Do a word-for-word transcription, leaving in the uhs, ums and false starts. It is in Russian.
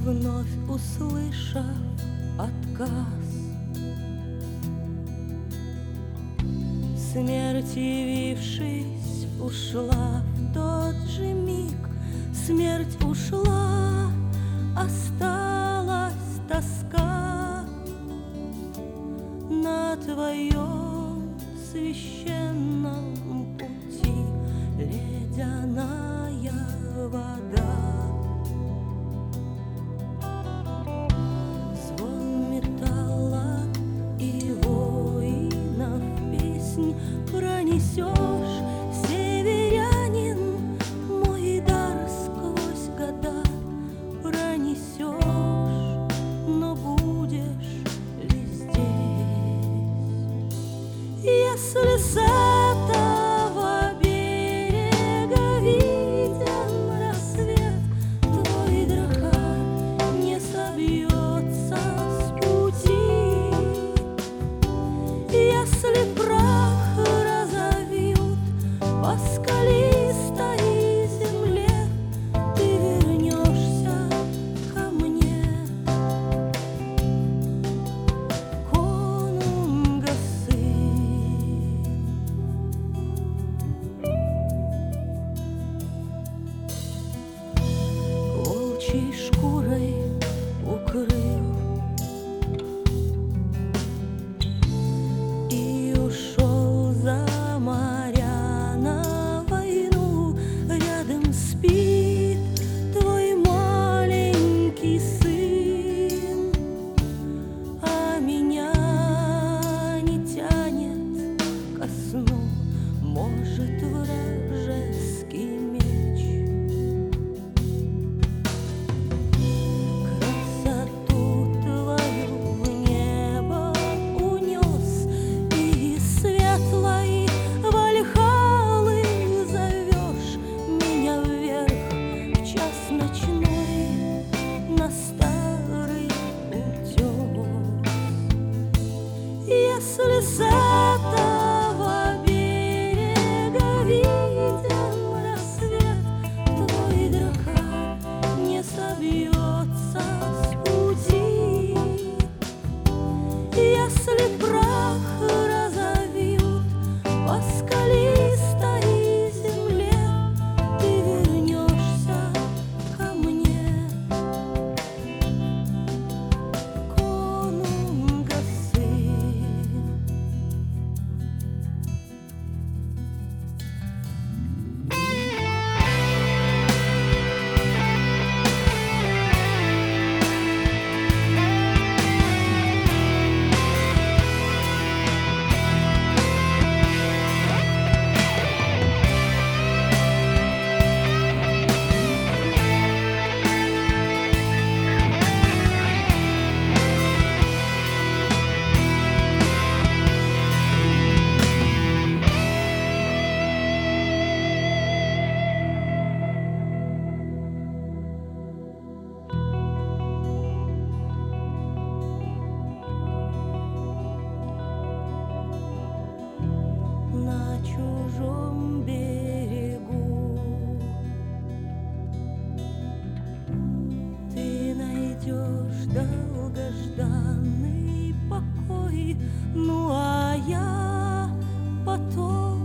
вновь услышав отказ. Смерть, явившись, ушла в тот же миг. Смерть ушла, осталась тоска на твоем священном пути, ледяная вода. Звон металла и воинов песнь пронесешь, северянин, мой дар сквозь года пронесешь, но будешь ли здесь, если с этого берега виден рассвет, твой дракар не собьется с пути, если прах разовьют по скалистой земле, ты вернешься ко мне, конунга сын. Волчьей шкурой укрыл и ушел за моря на войну. Рядом спит твой маленький сын, а меня не тянет ко сну, может, вражеский меч. Красоту твою в небо унес, и светлой Вальхаллы зовешь меня вверх в час ночной на старый утес. Если с этого берега виден рассвет, твой дракар не собьется с пути, если прах разовьют по скалистой земле, ты вернешься ко мне, конунга сын. На чужом берегу ты найдешь долгожданный покой, ну а я потом